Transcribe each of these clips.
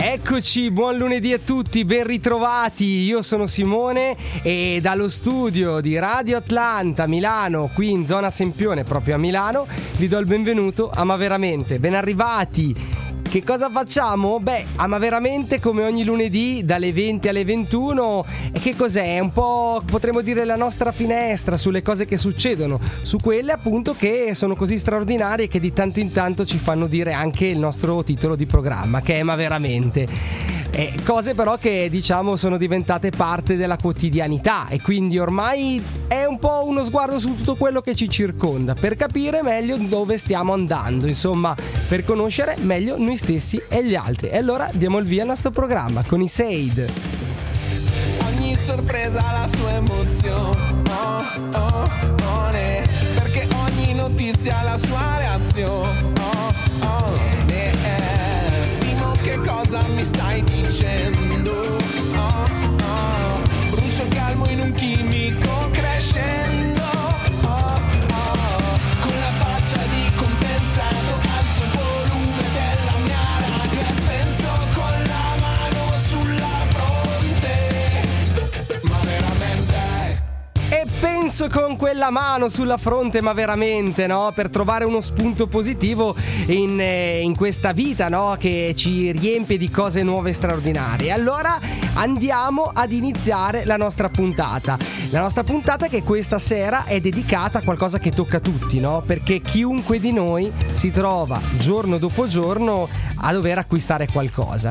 Eccoci, buon lunedì a tutti, ben ritrovati. Io sono Simone e dallo studio di Radio Atlanta Milano, qui in zona Sempione, proprio a Milano, vi do il benvenuto a Ma Veramente. Ben arrivati. Che cosa facciamo? Beh, ama veramente come ogni lunedì dalle 20 alle 21. E che cos'è? È un po', potremmo dire, la nostra finestra sulle cose che succedono, su quelle appunto che sono così straordinarie e che di tanto in tanto ci fanno dire anche il nostro titolo di programma, che è Ma Veramente. Cose però che diciamo sono diventate parte della quotidianità e quindi ormai è un po' uno sguardo su tutto quello che ci circonda per capire meglio dove stiamo andando, insomma, per conoscere meglio noi stessi e gli altri. E allora diamo il via al nostro programma con i Said. Ogni sorpresa ha la sua emozione, perché ogni notizia ha la sua reazione. Simo, che cosa mi stai dicendo? Brucio calmo in un chimico crescendo. Con la faccia di compensato alzo il volume della mia radio e penso con la mano sulla fronte. Ma veramente? E penso con quella mano sulla fronte, ma veramente, no? Per trovare uno spunto positivo in questa vita, no? Che ci riempie di cose nuove e straordinarie. Allora andiamo ad iniziare la nostra puntata. La nostra puntata che questa sera è dedicata a qualcosa che tocca a tutti, no? Perché chiunque di noi si trova giorno dopo giorno a dover acquistare qualcosa.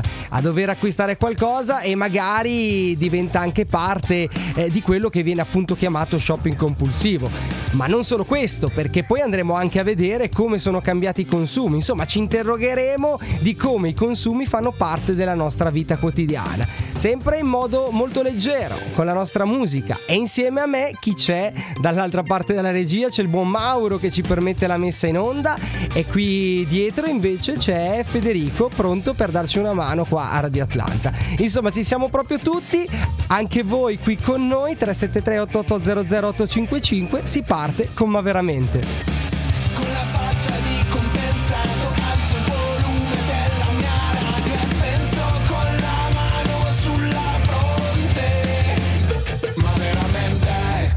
E magari diventa anche parte di quello che viene appunto chiamato shopping compulsivo. Ma non solo questo, perché poi andremo anche a vedere come sono cambiati i consumi. Insomma, ci interrogheremo di come i consumi fanno parte della nostra vita quotidiana, sempre in modo molto leggero, con la nostra musica. E insieme a me chi c'è? Dall'altra parte della regia c'è il buon Mauro che ci permette la messa in onda, e qui dietro invece c'è Federico, pronto per darci una mano qua a Radio Atlanta. Insomma, ci siamo proprio tutti, anche voi qui con noi. 373 8800 855. Si parte con Ma Veramente. Con la faccia di compensato alzo il volume della mia radio e penso con la mano sulla fronte. Ma veramente?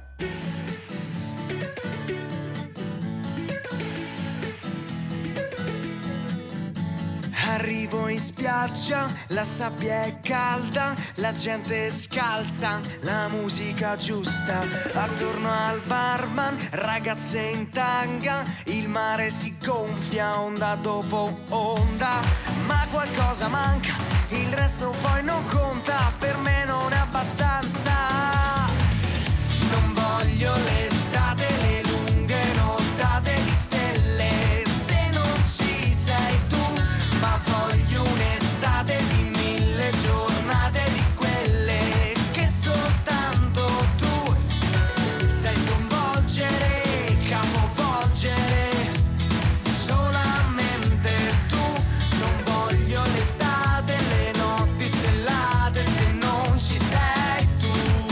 Arrivo in spiaggia, la sabbia è calda, la gente è scalza, la musica giusta. Attorno al barman, ragazze in tanga, il mare si gonfia onda dopo onda. Ma qualcosa manca, il resto poi non conta, per me non è abbastanza. Non voglio l'estate, le lunghe nottate di stelle, se non ci sei tu, ma voglio un'estate di 1000 giornate di quelle che soltanto tu sai sconvolgere, capovolgere. Solamente tu, non voglio l'estate, le notti stellate se non ci sei tu.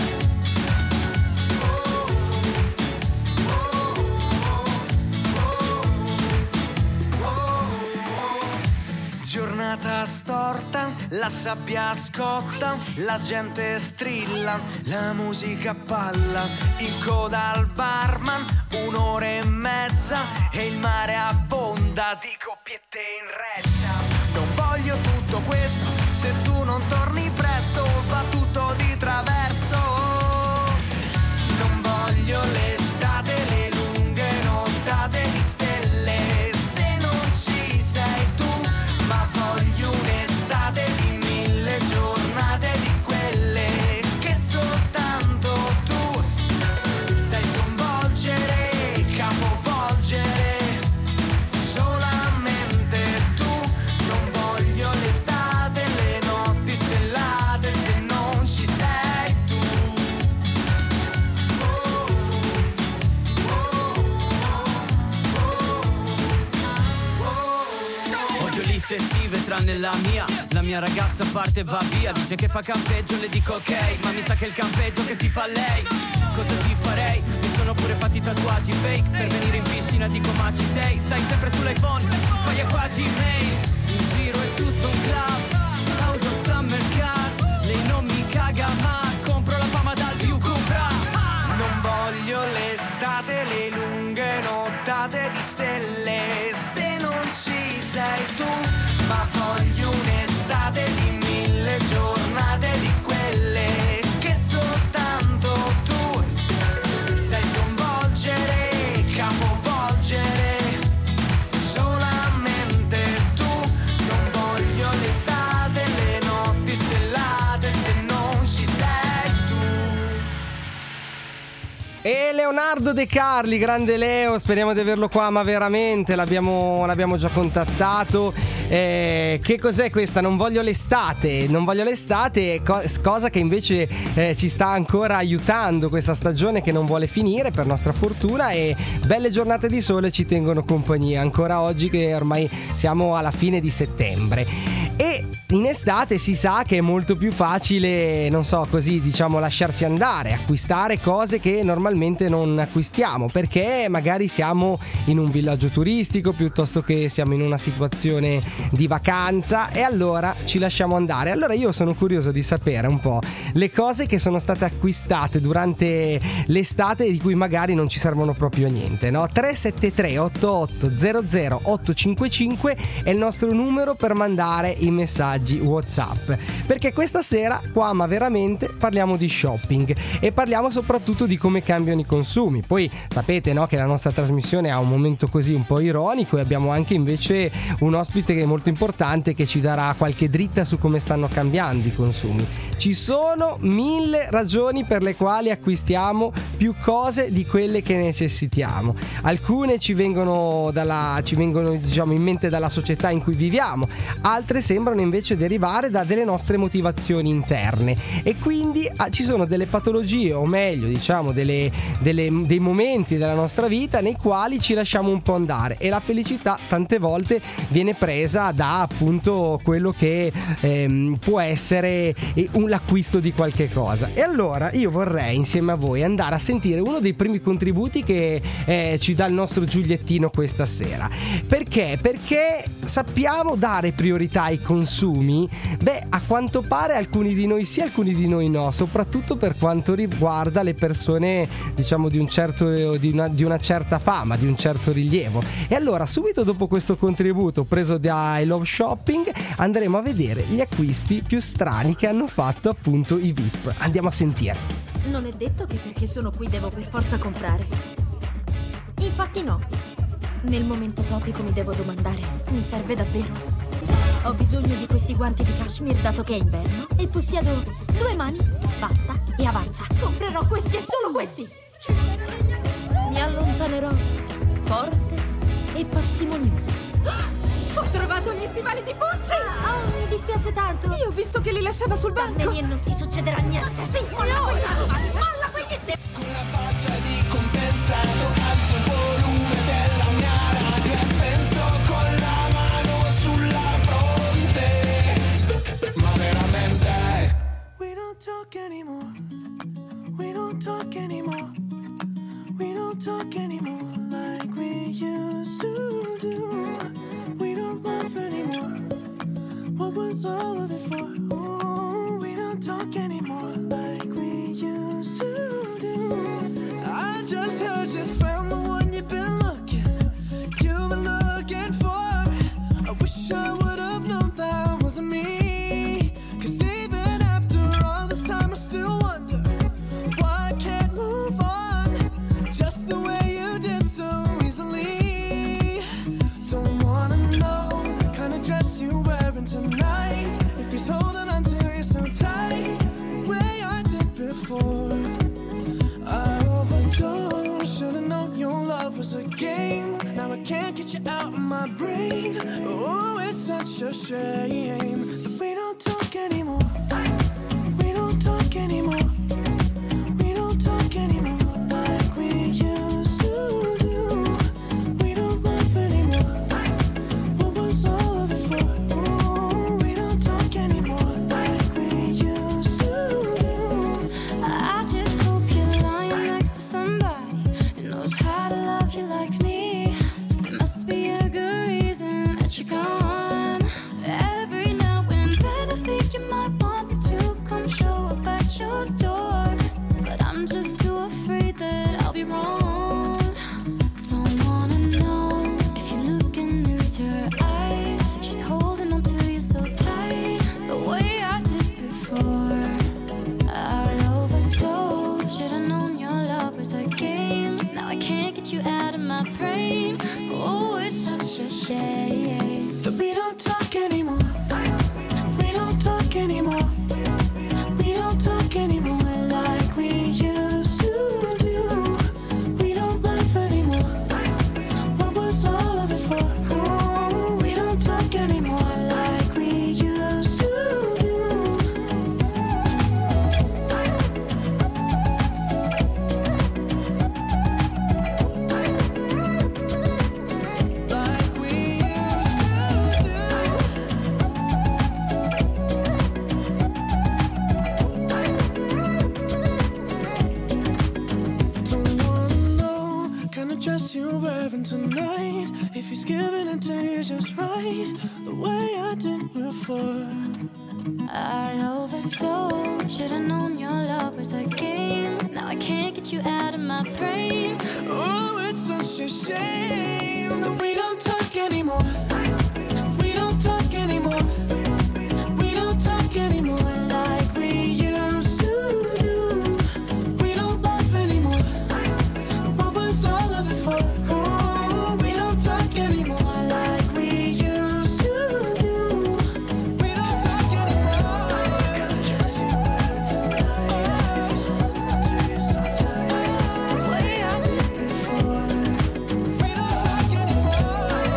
Giornata storta, la sabbia scotta, la gente strilla, la musica balla, in coda al barman, 1 ora e mezza e il mare abbonda di coppiette in retta. Non voglio tutto questo, se tu non torni presto va tutto di traverso. Non voglio l'estate, le lunghe nottate di stelle, se non ci sei tu, ma voglio un'estate di 1000 giornate di quelle che soltanto tu sai sconvolgere, capovolgere. Solamente tu, non voglio l'estate, le notti stellate se non ci sei tu. Odio lite estive tranne la mia ragazza parte e va via. Dice che fa campeggio, le dico ok, ma mi sa che è il campeggio che si fa lei. Cosa ti farei? Mi sono pure fatti tatuaggi fake per venire in piscina, dico ma ci sei? Stai sempre sull'iPhone, fai acquaggi mail, in giro è tutto un club. raga, ma compro la fama dal più Cupra. Non voglio l'estate, le lunghe nottate di stelle, se non ci sei tu, ma voglio un'estate di 1000 giornate, di quelle che soltanto tu sai sconvolgere, capovolgere, solamente tu. Non voglio l'estate, le notti stellate, se non ci sei tu. E Leonardo De Carli, grande Leo, speriamo di averlo qua, ma veramente l'abbiamo già contattato. Che cos'è questa? Non voglio l'estate, cosa che invece ci sta ancora aiutando questa stagione che non vuole finire per nostra fortuna, e belle giornate di sole ci tengono compagnia ancora oggi che ormai siamo alla fine di settembre. E in estate si sa che è molto più facile, non so, così diciamo, lasciarsi andare, acquistare cose che normalmente non acquistiamo, perché magari siamo in un villaggio turistico piuttosto che siamo in una situazione di vacanza, e allora ci lasciamo andare. Allora io sono curioso di sapere un po' le cose che sono state acquistate durante l'estate e di cui magari non ci servono proprio a niente, no? 373 88 00 855 è il nostro numero per mandare i messaggi WhatsApp, perché questa sera qua, ma veramente, parliamo di shopping e parliamo soprattutto di come cambiano i consumi. Poi sapete, no, che la nostra trasmissione ha un momento così un po' ironico, e abbiamo anche invece un ospite che è molto importante, che ci darà qualche dritta su come stanno cambiando i consumi. Ci sono 1000 ragioni per le quali acquistiamo più cose di quelle che necessitiamo. Alcune ci vengono diciamo in mente dalla società in cui viviamo, altre sembrano invece derivare da delle nostre motivazioni interne, e quindi ci sono delle patologie, o meglio diciamo dei momenti della nostra vita nei quali ci lasciamo un po' andare, e la felicità tante volte viene presa da appunto quello che può essere l'acquisto di qualche cosa. E allora io vorrei insieme a voi andare a sentire uno dei primi contributi che ci dà il nostro Giuliettino questa sera. Perché sappiamo dare priorità ai consumi? Beh, a quanto pare alcuni di noi sì, alcuni di noi no, soprattutto per quanto riguarda le persone, diciamo, di una certa fama, di un certo rilievo. E allora subito dopo questo contributo preso da I Love Shopping andremo a vedere gli acquisti più strani che hanno fatto appunto i VIP. Andiamo a sentire. Non è detto che perché sono qui devo per forza comprare. Infatti no. Nel momento topico mi devo domandare: mi serve davvero? Ho bisogno di questi guanti di cashmere dato che è inverno, e possiedo 2 mani, basta, e avanza. Comprerò questi e solo questi. Mi allontanerò forte e parsimoniosa. Ho trovato gli stivali di Pucci! Oh, mi dispiace tanto. Io ho visto che li lasciava sul banco. Dammeli e non ti succederà niente. Sì, molla quegli stivali! Con la faccia di compensato alzo il volume della mia radio e penso con la mano sulla fronte. Ma veramente We don't talk anymore. We don't talk anymore. We don't talk anymore like we used to do. We don't laugh anymore. What was all of it for? Ooh, we don't talk anymore like we used to do. I just heard you found the one you've been looking for. I wish I would have known that wasn't me. 'Cause even after all this time I still wonder why I can't move on just the way you did so easily. Don't wanna know the kind of dress you're wearing tonight, if he's holding on to you so tight, the way I did before. I overdosed, should've known your love was a game. Now I can't get you out of my brain. Oh, it's such a shame that we don't talk anymore. We don't talk anymore. We don't talk anymore like we used to do. We don't laugh anymore. What was all of it for? Ooh, we don't talk anymore like we used to do. I just hope you're lying next to somebody who knows how to love you like me. There must be a good reason that you're gone. Every now and then I think you might want me to come show up at I can't get you out of my brain. Oh, it's such a shame that we don't talk anymore. We don't talk anymore. We don't talk anymore like we used to do. We don't laugh anymore. What was all of it for? Oh, we don't talk anymore like we used to do. Like we used to do. Don't wanna know kind of dress you're wearing tonight. If he's giving it to you just right, the way I did before. I overdosed. Should've known your love was a game. Now I can't get you out of my brain. Oh, it's such a shame that we don't talk anymore. We don't talk anymore. We don't talk anymore like we used to do. We don't laugh anymore. What was all of it for? Oh, we don't talk anymore like we used to do. We don't talk anymore. The way I did before. We don't talk anymore.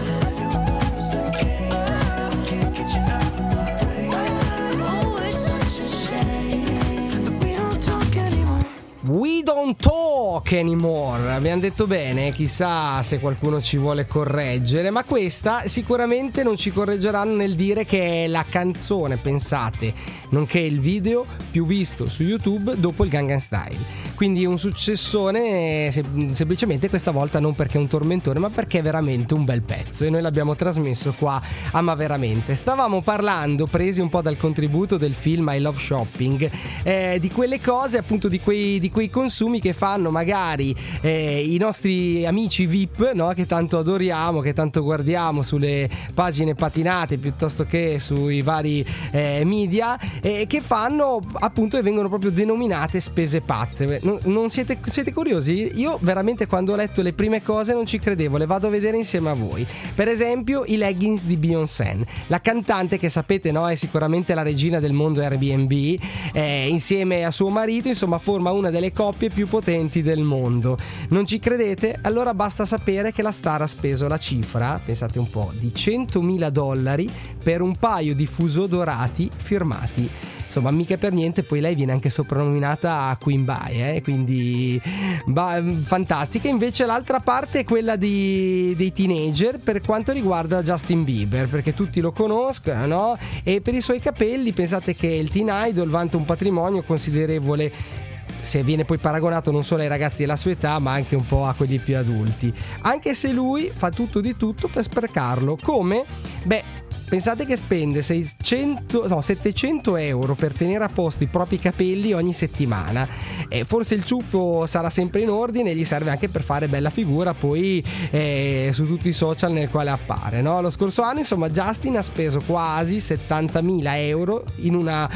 Can't get you out of my brain. Oh, it's such a shame. We don't talk anymore. We don't talk anymore. Abbiamo detto bene, chissà se qualcuno ci vuole correggere, ma questa sicuramente non ci correggeranno nel dire che è la canzone, pensate, nonché il video più visto su YouTube dopo il Gangnam Style. Quindi un successone, semplicemente questa volta non perché è un tormentone, ma perché è veramente un bel pezzo e noi l'abbiamo trasmesso qua a Ma Veramente. Stavamo parlando, presi un po' dal contributo del film I Love Shopping, di quelle cose, appunto di quei consumi che fanno magari i nostri amici VIP, no? Che tanto adoriamo, che tanto guardiamo sulle pagine patinate piuttosto che sui vari media, che fanno appunto e vengono proprio denominate spese pazze. Non siete curiosi? Io veramente quando ho letto le prime cose non ci credevo, le vado a vedere insieme a voi. Per esempio i leggings di Beyoncé, la cantante che sapete, no, è sicuramente la regina del mondo Airbnb, insieme a suo marito, insomma forma una delle coppie più potenti del mondo. Non ci credete? Allora basta sapere che la star ha speso la cifra, pensate un po', di $100.000 per un paio di fuso dorati firmati. Insomma, mica per niente, poi lei viene anche soprannominata Queen Bee, quindi fantastica. Invece l'altra parte è quella dei teenager per quanto riguarda Justin Bieber, perché tutti lo conoscono, no? E per i suoi capelli pensate che il teen idol vanta un patrimonio considerevole, se viene poi paragonato non solo ai ragazzi della sua età ma anche un po' a quelli più adulti, anche se lui fa tutto di tutto per sprecarlo. Come? Beh, pensate che spende 700 euro per tenere a posto i propri capelli ogni settimana. Forse il ciuffo sarà sempre in ordine e gli serve anche per fare bella figura poi su tutti i social nel quale appare, no? Lo scorso anno insomma Justin ha speso quasi 70.000 euro in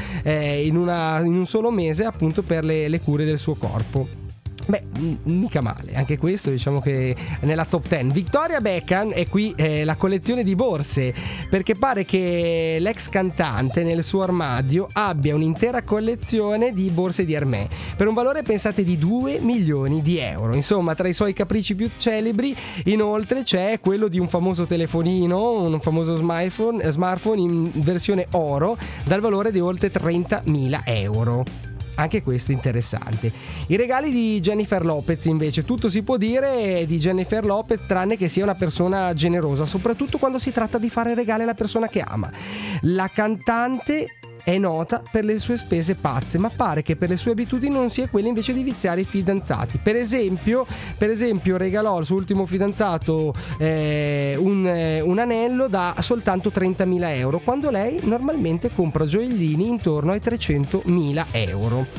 un solo mese appunto per le cure del suo corpo. Beh, mica male, anche questo diciamo che nella top 10. Victoria Beckham è qui la collezione di borse, perché pare che l'ex cantante nel suo armadio abbia un'intera collezione di borse di Hermès per un valore, pensate, di 2 milioni di euro. Insomma, tra i suoi capricci più celebri inoltre c'è quello di un famoso telefonino, un famoso smartphone in versione oro dal valore di oltre 30.000 euro. Anche questo interessante. I regali di Jennifer Lopez invece, tutto si può dire di Jennifer Lopez tranne che sia una persona generosa, soprattutto quando si tratta di fare regali alla persona che ama. La cantante è nota per le sue spese pazze, ma pare che per le sue abitudini non sia quella invece di viziare i fidanzati. Per esempio regalò al suo ultimo fidanzato un anello da soltanto 30.000 euro, quando lei normalmente compra gioiellini intorno ai 300.000 euro.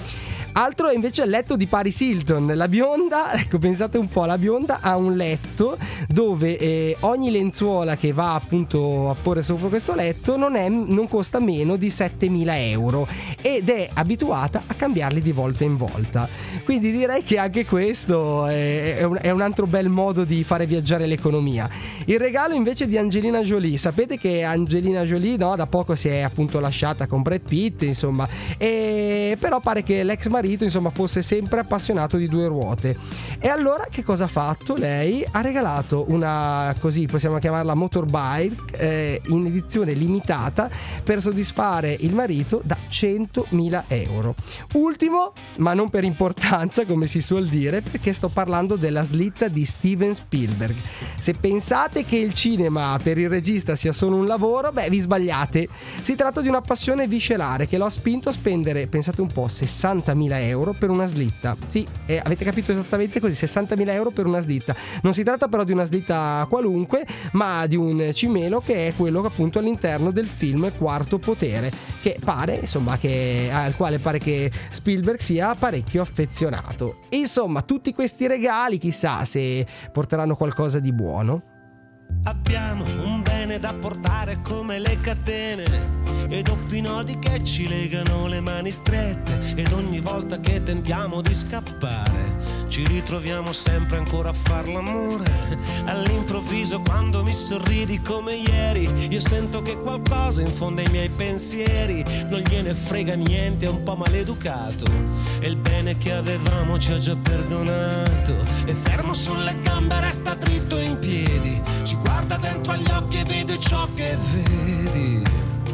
Altro è invece il letto di Paris Hilton. La bionda, ecco, pensate un po', la bionda ha un letto dove ogni lenzuola che va appunto a porre sopra questo letto non costa meno di 7.000 euro ed è abituata a cambiarli di volta in volta. Quindi direi che anche questo è un altro bel modo di fare viaggiare l'economia. Il regalo invece di Angelina Jolie. Sapete che Angelina Jolie, no, da poco si è appunto lasciata con Brad Pitt, insomma, e però pare che l'ex marito, insomma, fosse sempre appassionato di due ruote. E allora che cosa ha fatto? Lei ha regalato una, così possiamo chiamarla, motorbike in edizione limitata per soddisfare il marito da 100.000 euro. Ultimo, ma non per importanza come si suol dire, perché sto parlando della slitta di Steven Spielberg. Se pensate che il cinema per il regista sia solo un lavoro, beh, vi sbagliate. Si tratta di una passione viscerale che lo ha spinto a spendere, pensate un po', 60.000 euro per una slitta. Sì, avete capito esattamente così, 60.000 euro per una slitta. Non si tratta però di una slitta qualunque, ma di un cimelo che è quello appunto all'interno del film Quarto Potere, che pare, insomma, al quale pare che Spielberg sia parecchio affezionato. Insomma, tutti questi regali, chissà se porteranno qualcosa di buono. Abbiamo un bene da portare come le catene e doppi nodi che ci legano le mani strette, ed ogni volta che tentiamo di scappare ci ritroviamo sempre ancora a far l'amore. All'improvviso quando mi sorridi come ieri, io sento che qualcosa infonde i miei pensieri. Non gliene frega niente, è un po' maleducato e il bene che avevamo ci ha già perdonato. E fermo sulle gambe resta dritto in piedi, ci guarda dentro agli occhi e vede ciò che vedi,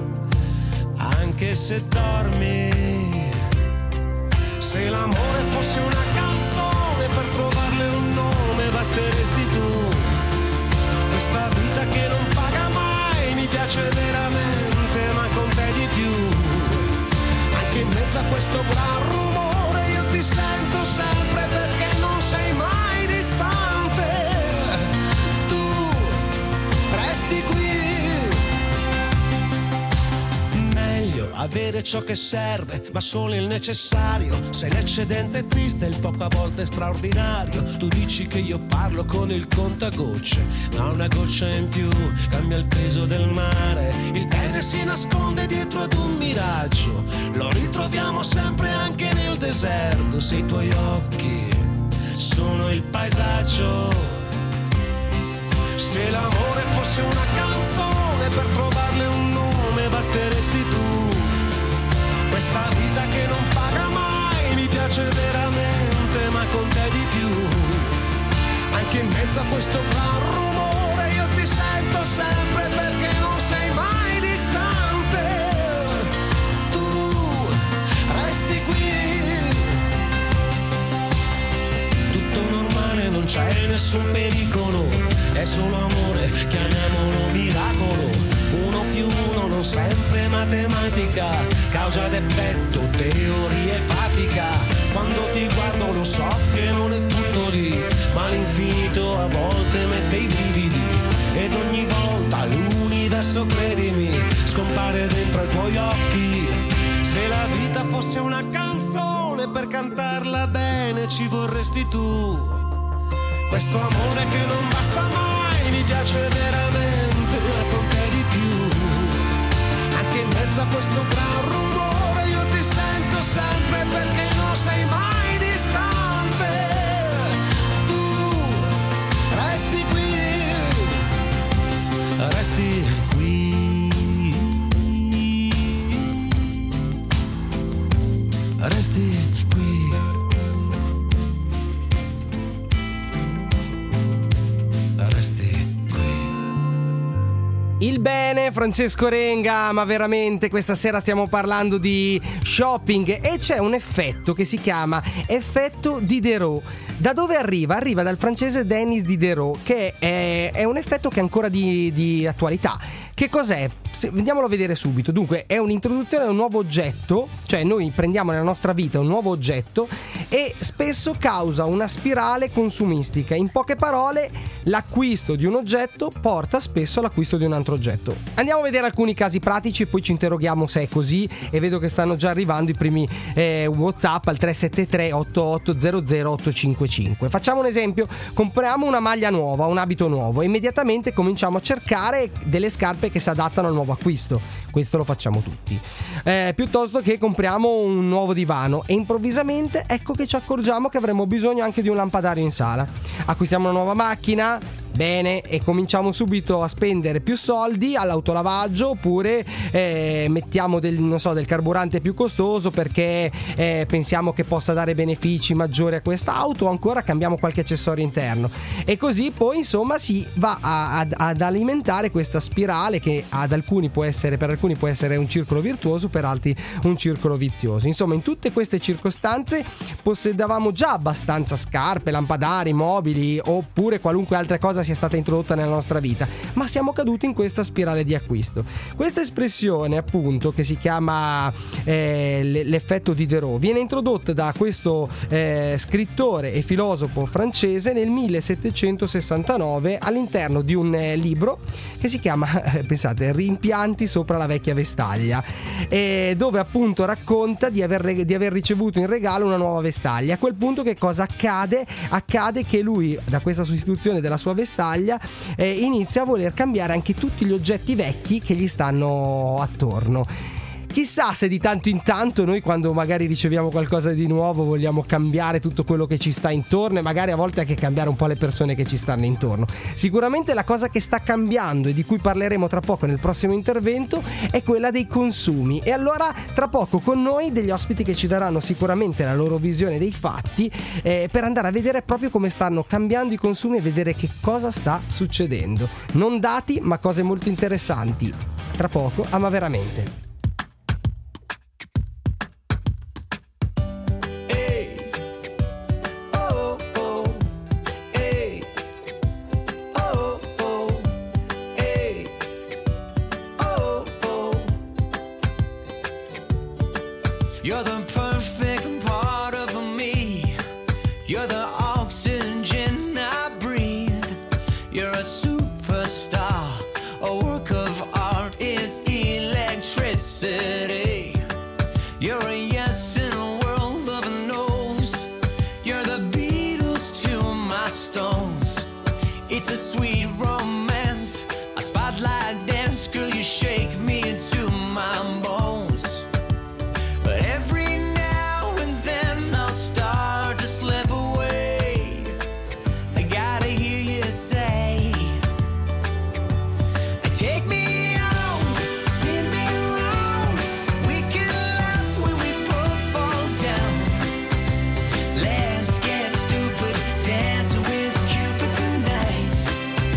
anche se dormi. Se l'amore fosse una canzone, per trovarle un nome basteresti tu. Questa vita che non paga mai mi piace veramente, ma con te di più. Anche in mezzo a questo gran rumore io ti sento sempre, perché non sei mai distante. Tu resti qui. Meglio avere ciò che serve, ma solo il necessario. Se l'eccedenza è triste, il poco a volte è straordinario. Tu dici che io parlo con il contagocce, ma una goccia in più cambia il peso del mare. Il bene si nasconde dietro ad un miraggio, lo ritroviamo sempre anche nel deserto. Se i tuoi occhi sono il paesaggio, se l'amore fosse una canzone, per trovarle un nome basteresti tu. Questa vita che non paga mai mi piace veramente, ma con te di più. Anche in mezzo a questo gran rumore io ti sento sempre, perché non sei mai distante. Tu resti qui. Tutto normale, non c'è nessun pericolo, è solo amore, chiamiamolo miracolo. 1 più 1 non sempre matematica, causa ed effetto, teoria e pratica. Quando ti guardo lo so che non è tutto lì, ma l'infinito a volte mette i brividi. Ed ogni volta l'universo, credimi, scompare dentro ai tuoi occhi. Se la vita fosse una canzone, per cantarla bene ci vorresti tu. Questo amore che non basta mai mi piace veramente, ma con te di più. Anche in mezzo a questo gran rumore io ti sento sempre, perché non sei mai distante. Tu resti qui, resti qui, resti qui. Il bene, Francesco Renga, ma veramente questa sera stiamo parlando di shopping e c'è un effetto che si chiama effetto Diderot. Da dove arriva? Arriva dal francese Denis Diderot, che è un effetto che è ancora di attualità. Che cos'è? Andiamolo a vedere subito. Dunque è un'introduzione a un nuovo oggetto, cioè noi prendiamo nella nostra vita un nuovo oggetto e spesso causa una spirale consumistica. In poche parole, l'acquisto di un oggetto porta spesso all'acquisto di un altro oggetto. Andiamo a vedere alcuni casi pratici e poi ci interroghiamo se è così, e vedo che stanno già arrivando i primi WhatsApp al 373 8800 855. Facciamo un esempio: compriamo una maglia nuova, un abito nuovo, e immediatamente cominciamo a cercare delle scarpe che si adattano al nuovo acquisto. Questo lo facciamo tutti. Piuttosto che compriamo un nuovo divano e improvvisamente ecco che ci accorgiamo che avremo bisogno anche di un lampadario in sala. Acquistiamo una nuova macchina, bene, e cominciamo subito a spendere più soldi all'autolavaggio, oppure mettiamo del carburante più costoso perché pensiamo che possa dare benefici maggiori a quest'auto, o ancora cambiamo qualche accessorio interno, e così poi insomma si va ad alimentare questa spirale che per alcuni può essere un circolo virtuoso, per altri un circolo vizioso. Insomma, in tutte queste circostanze possedevamo già abbastanza scarpe, lampadari, mobili, oppure qualunque altra cosa sia stata introdotta nella nostra vita, ma siamo caduti in questa spirale di acquisto. Questa espressione, appunto, che si chiama l'effetto Diderot, viene introdotta da questo scrittore e filosofo francese nel 1769 all'interno di un libro che si chiama, pensate, Rimpianti sopra la vecchia vestaglia, dove appunto racconta di aver ricevuto in regalo una nuova vestaglia. A quel punto che cosa accade? Accade che lui, da questa sostituzione della sua vestaglia, inizia a voler cambiare anche tutti gli oggetti vecchi che gli stanno attorno. Chissà se di tanto in tanto noi, quando magari riceviamo qualcosa di nuovo, vogliamo cambiare tutto quello che ci sta intorno, e magari a volte anche cambiare un po' le persone che ci stanno intorno. Sicuramente la cosa che sta cambiando e di cui parleremo tra poco nel prossimo intervento è quella dei consumi. E allora tra poco con noi degli ospiti che ci daranno sicuramente la loro visione dei fatti, per andare a vedere proprio come stanno cambiando i consumi e vedere che cosa sta succedendo. Non dati, ma cose molto interessanti. Tra poco, ama veramente. You're the perfect part of me. You're the oxygen I breathe. You're a superstar. A work of art is electricity. You're a yes in a world of no's. You're the Beatles to my Stones. It's a sweet romance, a spotlight dance. Girl, you shake me into my bones. But every now and then I'll start to slip away. I gotta hear you say, take me out, spin me around. We can laugh when we both fall down. Let's get stupid, dancing with Cupid tonight.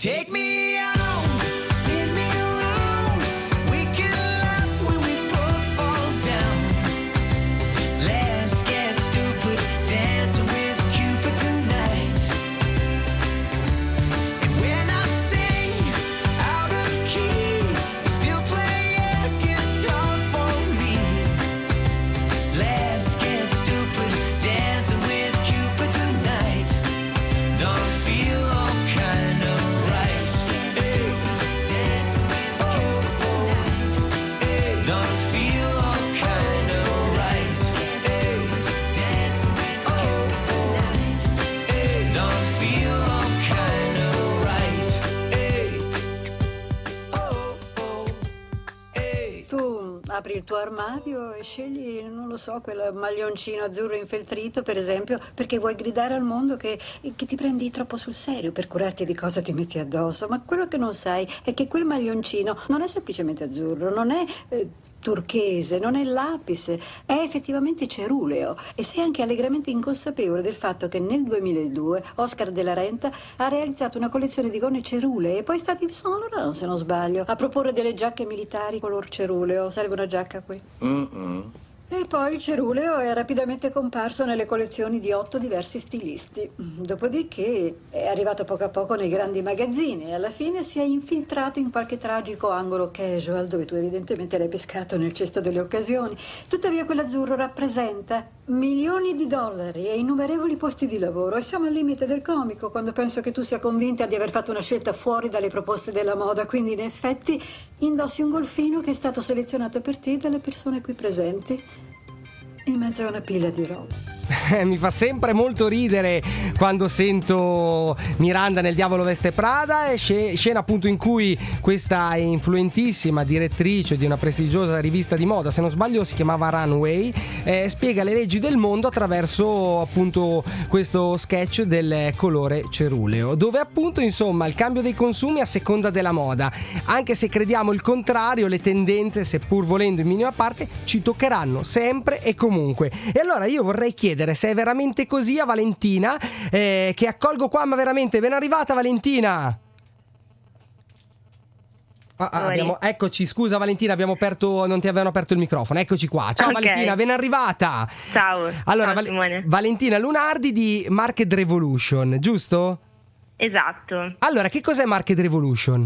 Take me out, spin me around. We can laugh when we both fall down. Let's get stupid, dancing with Cupid tonight. And when I sing out of key, still play a guitar for me. Let's get stupid, dancing with Cupid tonight. Don't feel all kind of right. Hey, dancing with Cupid tonight. Hey, don't feel all kind of right. Hey, dancing with Cupid tonight. Hey, don't feel all kind of right. Hey, oh, oh, hey. Tu apri il tuo armadio e scegli, non lo so, quel maglioncino azzurro infeltrito, per esempio, perché vuoi gridare al mondo che ti prendi troppo sul serio per curarti di cosa ti metti addosso. Ma quello che non sai è che quel maglioncino non è semplicemente azzurro, non è turchese, non è lapis, è effettivamente ceruleo. E sei anche allegramente inconsapevole del fatto che nel 2002 Oscar de la Renta ha realizzato una collezione di gonne cerulee e poi è stato Yves Saint Laurent, se non sbaglio, a proporre delle giacche militari color ceruleo. Serve una giacca qui? E poi il ceruleo è rapidamente comparso nelle collezioni di 8 diversi stilisti. Dopodiché è arrivato poco a poco nei grandi magazzini e alla fine si è infiltrato in qualche tragico angolo casual dove tu evidentemente l'hai pescato nel cesto delle occasioni. Tuttavia quell'azzurro rappresenta milioni di dollari e innumerevoli posti di lavoro e siamo al limite del comico quando penso che tu sia convinta di aver fatto una scelta fuori dalle proposte della moda. Quindi in effetti indossi un golfino che è stato selezionato per te dalle persone qui presenti in mezzo a una pila di roba. Mi fa sempre molto ridere quando sento Miranda nel Diavolo Veste Prada, e scena appunto in cui questa influentissima direttrice di una prestigiosa rivista di moda, se non sbaglio si chiamava Runway, spiega le leggi del mondo attraverso appunto questo sketch del colore ceruleo, dove appunto insomma il cambio dei consumi a seconda della moda, anche se crediamo il contrario, le tendenze, seppur volendo in minima parte, ci toccheranno sempre e comunque. E allora io vorrei chiedere se è veramente così a Valentina, che accolgo qua, ma veramente ben arrivata Valentina. Eccoci, scusa Valentina, abbiamo aperto, non ti avevano aperto il microfono, eccoci qua. Ciao okay. Valentina, ben arrivata. Ciao. Allora, ciao, Valentina Lunardi di Market Revolution, giusto? Esatto. Allora, che cos'è Market Revolution?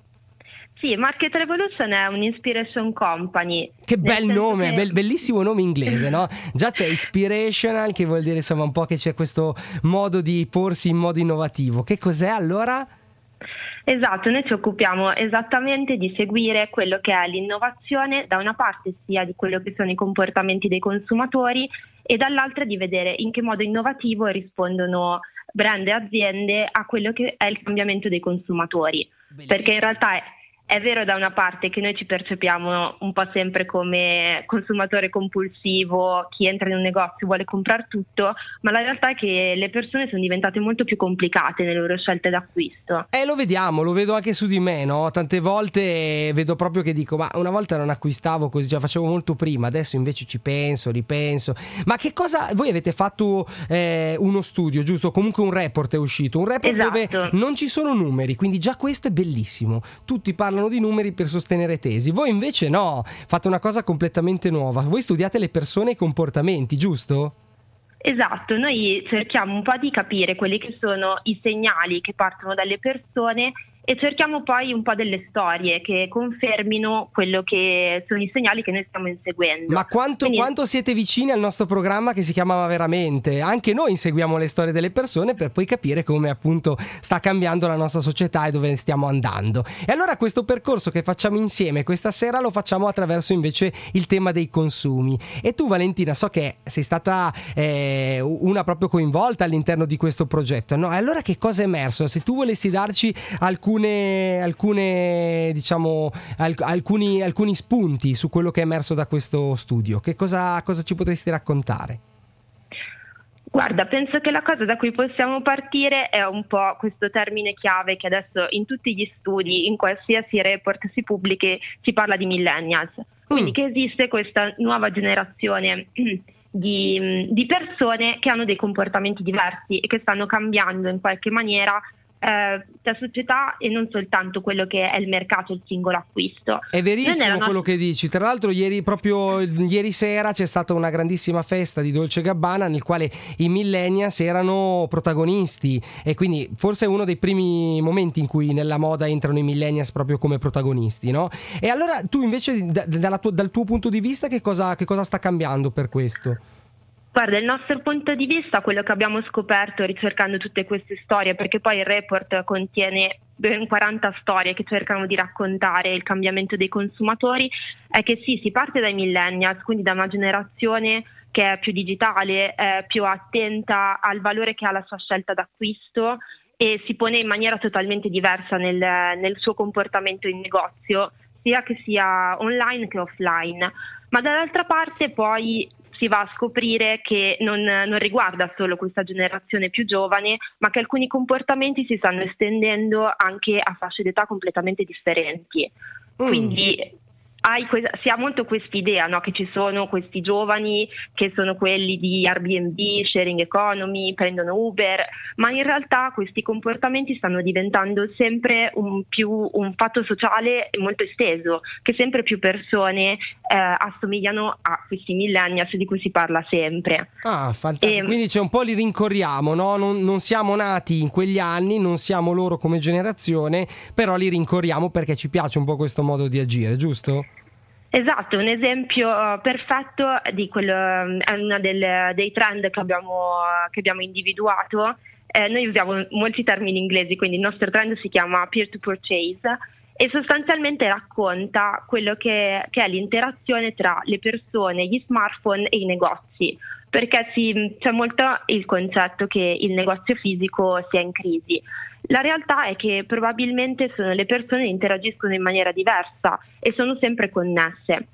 Sì, Market Revolution è un'inspiration company. Che bel nome, bellissimo nome inglese, no? Già c'è inspirational, che vuol dire insomma un po' che c'è questo modo di porsi in modo innovativo. Che cos'è allora? Esatto, noi ci occupiamo esattamente di seguire quello che è l'innovazione, da una parte sia di quello che sono i comportamenti dei consumatori e dall'altra di vedere in che modo innovativo rispondono brand e aziende a quello che è il cambiamento dei consumatori. Bellissimo. Perché in realtà è vero da una parte che noi ci percepiamo un po' sempre come consumatore compulsivo, chi entra in un negozio vuole comprare tutto, ma la realtà è che le persone sono diventate molto più complicate nelle loro scelte d'acquisto. Lo vediamo, lo vedo anche su di me, no? Tante volte vedo proprio che dico, ma una volta non acquistavo così, già facevo molto prima, adesso invece ci penso, ripenso. Ma che cosa, voi avete fatto uno studio, giusto? Comunque un report è uscito, un report esatto. Dove non ci sono numeri, quindi già questo è bellissimo. Tutti parlano di numeri per sostenere tesi, voi invece no, fate una cosa completamente nuova, voi studiate le persone e i comportamenti, giusto? Esatto, noi cerchiamo un po' di capire quelli che sono i segnali che partono dalle persone e cerchiamo poi un po' delle storie che confermino quello che sono i segnali che noi stiamo inseguendo. Ma quanto siete vicini al nostro programma che si chiama Veramente? Anche noi inseguiamo le storie delle persone per poi capire come appunto sta cambiando la nostra società e dove stiamo andando. E allora questo percorso che facciamo insieme questa sera lo facciamo attraverso invece il tema dei consumi. E tu Valentina, so che sei stata una proprio coinvolta all'interno di questo progetto, no? E allora che cosa è emerso? Se tu volessi darci alcune diciamo alcuni spunti su quello che è emerso da questo studio, che cosa ci potresti raccontare? Guarda, penso che la cosa da cui possiamo partire è un po' questo termine chiave che adesso in tutti gli studi, in qualsiasi report si pubblichi, si parla di millennials. Quindi che esiste questa nuova generazione di persone che hanno dei comportamenti diversi e che stanno cambiando in qualche maniera la società e non soltanto quello che è il mercato, il singolo acquisto. È verissimo quello che dici. Tra l'altro proprio ieri sera c'è stata una grandissima festa di Dolce & Gabbana nel quale i millennials erano protagonisti, e quindi forse è uno dei primi momenti in cui nella moda entrano i millennials proprio come protagonisti, no? E allora tu invece dal tuo punto di vista che cosa sta cambiando per questo? Guarda, il nostro punto di vista, quello che abbiamo scoperto ricercando tutte queste storie, perché poi il report contiene ben 40 storie che cercano di raccontare il cambiamento dei consumatori, è che sì, si parte dai millennials, quindi da una generazione che è più digitale, è più attenta al valore che ha la sua scelta d'acquisto e si pone in maniera totalmente diversa nel suo comportamento in negozio, sia che sia online che offline. Ma dall'altra parte poi si va a scoprire che non riguarda solo questa generazione più giovane, ma che alcuni comportamenti si stanno estendendo anche a fasce d'età completamente differenti. Quindi si ha molto quest'idea, no? Che ci sono questi giovani che sono quelli di Airbnb, sharing economy, prendono Uber, ma in realtà questi comportamenti stanno diventando sempre un fatto sociale molto esteso, che sempre più persone assomigliano a questi millennials di cui si parla sempre. Ah, fantastico. Quindi c'è un po' li rincorriamo, no? Non siamo nati in quegli anni, non siamo loro come generazione, però li rincorriamo perché ci piace un po' questo modo di agire, giusto? Esatto, un esempio perfetto di quello è uno dei trend che abbiamo individuato. Noi usiamo molti termini inglesi, quindi il nostro trend si chiama peer to purchase e sostanzialmente racconta quello che è l'interazione tra le persone, gli smartphone e i negozi, perché c'è molto il concetto che il negozio fisico sia in crisi. La realtà è che probabilmente le persone interagiscono in maniera diversa e sono sempre connesse.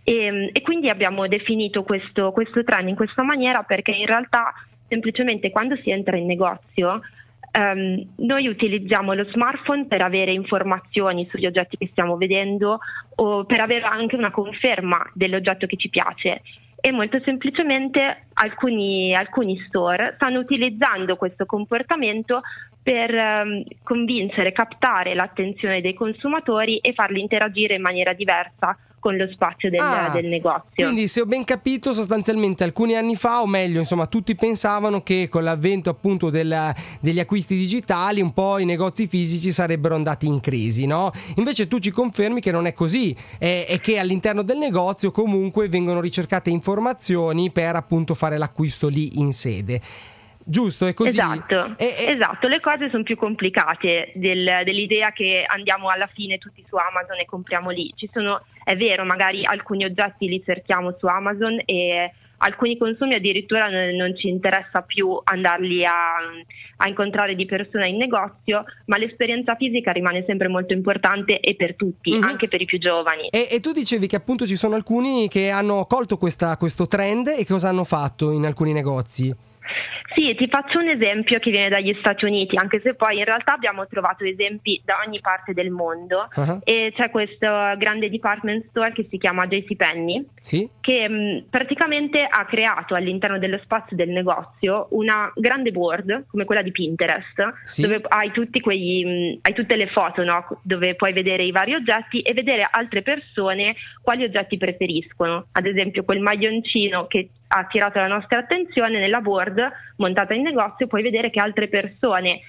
E quindi abbiamo definito questo trend in questa maniera perché in realtà semplicemente quando si entra in negozio noi utilizziamo lo smartphone per avere informazioni sugli oggetti che stiamo vedendo o per avere anche una conferma dell'oggetto che ci piace. E molto semplicemente alcuni store stanno utilizzando questo comportamento per convincere, captare l'attenzione dei consumatori e farli interagire in maniera diversa con lo spazio del negozio. Quindi, se ho ben capito, sostanzialmente alcuni anni fa, o meglio, insomma, tutti pensavano che con l'avvento appunto degli acquisti digitali un po' i negozi fisici sarebbero andati in crisi, no? Invece tu ci confermi che non è così, e che all'interno del negozio comunque vengono ricercate informazioni per appunto fare l'acquisto lì in sede. Giusto, è così? Esatto, le cose sono più complicate dell'idea che andiamo alla fine tutti su Amazon e compriamo lì. È vero, magari alcuni oggetti li cerchiamo su Amazon e alcuni consumi addirittura non ci interessa più andarli a incontrare di persona in negozio, ma l'esperienza fisica rimane sempre molto importante e per tutti, anche per i più giovani. E tu dicevi che appunto ci sono alcuni che hanno colto questo trend, e cosa hanno fatto in alcuni negozi? Sì, ti faccio un esempio che viene dagli Stati Uniti, anche se poi in realtà abbiamo trovato esempi da ogni parte del mondo. E c'è questo grande department store che si chiama JCPenney, che praticamente ha creato all'interno dello spazio del negozio una grande board come quella di Pinterest, dove hai tutte le foto, no? Dove puoi vedere i vari oggetti e vedere altre persone quali oggetti preferiscono. Ad esempio quel maglioncino che ha attirato la nostra attenzione, nella board montata in negozio puoi vedere che altre persone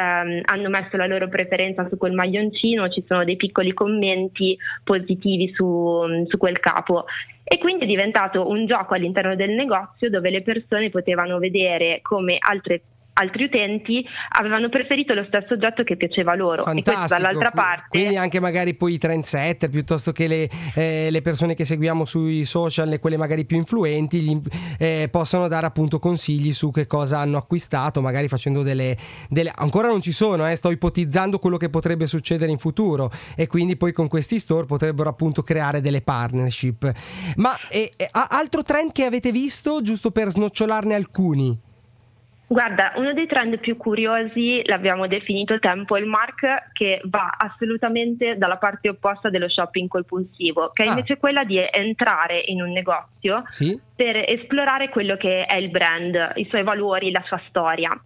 hanno messo la loro preferenza su quel maglioncino, ci sono dei piccoli commenti positivi su quel capo, e quindi è diventato un gioco all'interno del negozio dove le persone potevano vedere come altri utenti avevano preferito lo stesso oggetto che piaceva loro. Fantastico. E questo dall'altra parte. Quindi anche magari poi i trendsetter, piuttosto che le persone che seguiamo sui social, quelle magari più influenti, possono dare appunto consigli su che cosa hanno acquistato, magari facendo delle ancora non ci sono, sto ipotizzando quello che potrebbe succedere in futuro, e quindi poi con questi store potrebbero appunto creare delle partnership. Ma altro trend che avete visto, giusto per snocciolarne alcuni? Guarda, uno dei trend più curiosi l'abbiamo definito tempo il mark, che va assolutamente dalla parte opposta dello shopping compulsivo, che è invece quella di entrare in un negozio per esplorare quello che è il brand, i suoi valori, la sua storia.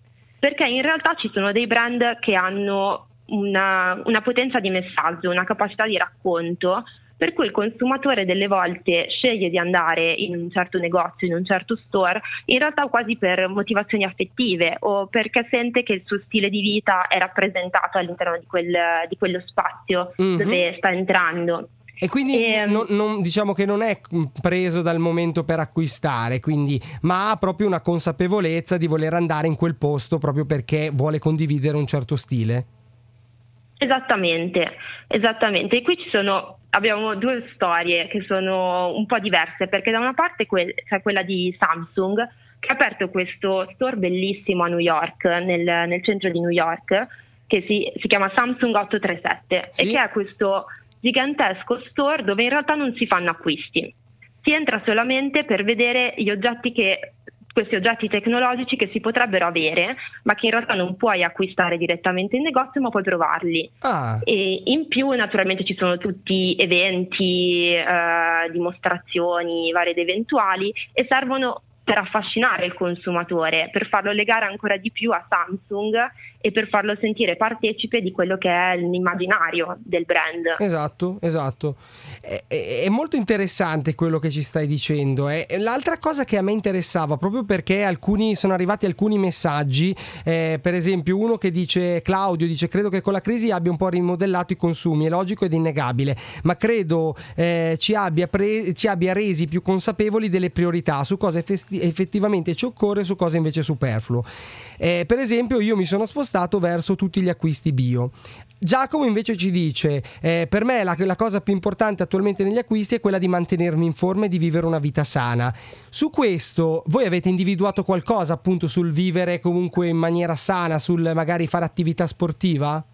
perché in realtà ci sono dei brand che hanno una potenza di messaggio, una capacità di racconto, per cui il consumatore delle volte sceglie di andare in un certo negozio, in un certo store, in realtà quasi per motivazioni affettive o perché sente che il suo stile di vita è rappresentato all'interno di quello spazio dove sta entrando. E quindi diciamo che non è preso dal momento per acquistare, quindi, ma ha proprio una consapevolezza di voler andare in quel posto proprio perché vuole condividere un certo stile. Esattamente. E qui abbiamo due storie che sono un po' diverse, perché da una parte c'è quella di Samsung, che ha aperto questo store bellissimo a New York, nel centro di New York, che si chiama Samsung 837, sì? E che è questo gigantesco store dove in realtà non si fanno acquisti. Si entra solamente per vedere questi oggetti tecnologici che si potrebbero avere, ma che in realtà non puoi acquistare direttamente in negozio, ma puoi provarli. E in più naturalmente ci sono tutti eventi, dimostrazioni varie ed eventuali, e servono per affascinare il consumatore, per farlo legare ancora di più a Samsung e per farlo sentire partecipe di quello che è l'immaginario del brand. Esatto. È molto interessante quello che ci stai dicendo. L'altra cosa che a me interessava, proprio perché sono arrivati alcuni messaggi, per esempio uno che Claudio dice: credo che con la crisi abbia un po' rimodellato i consumi, è logico ed innegabile, ma credo ci abbia resi più consapevoli delle priorità, su cosa effettivamente ci occorre, su cosa invece è superfluo. Per esempio io mi sono spostato verso tutti gli acquisti bio. Giacomo invece ci dice: per me la cosa più importante attualmente negli acquisti è quella di mantenermi in forma e di vivere una vita sana. Su questo voi avete individuato qualcosa appunto sul vivere comunque in maniera sana, sul magari fare attività sportiva?